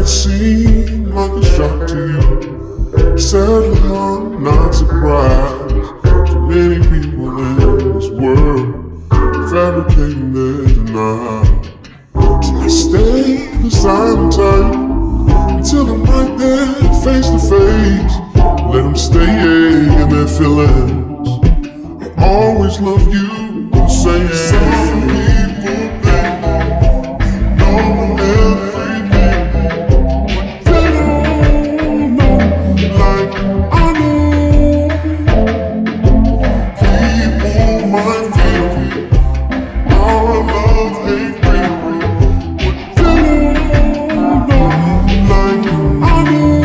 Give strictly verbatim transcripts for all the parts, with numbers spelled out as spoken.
seem like a shock to you. Sadly, I'm not surprised. Too many people in this world fabricating their denial. So I stay beside them tight until I'm right there face to face. Let them stay in their feelings. I always love you the same. Some people think they know everything, but they don't know like I know. People might feel our love ain't real, but they don't know like I know.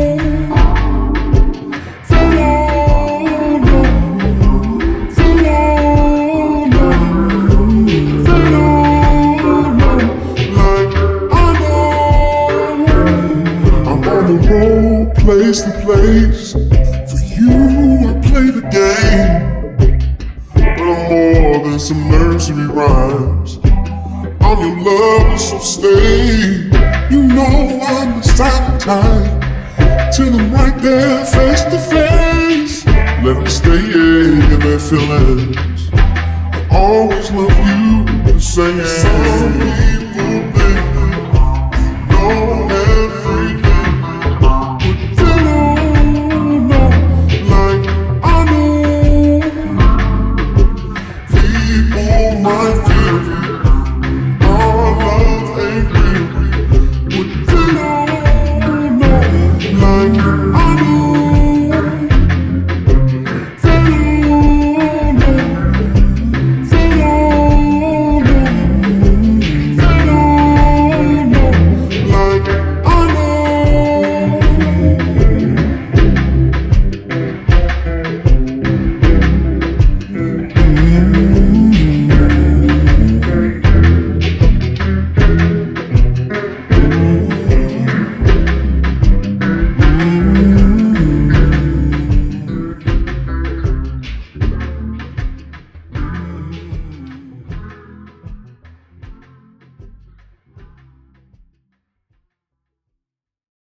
They don't know. They don't know. They don't know like I know. I'm on the road, place to place. For you, I play the game. But I'm more than some nursery rhymes. I'm your lover, so stay. You know I'm the silent type. Till I'm right there, face to face. Let them stay in their feelings. I always love you the same.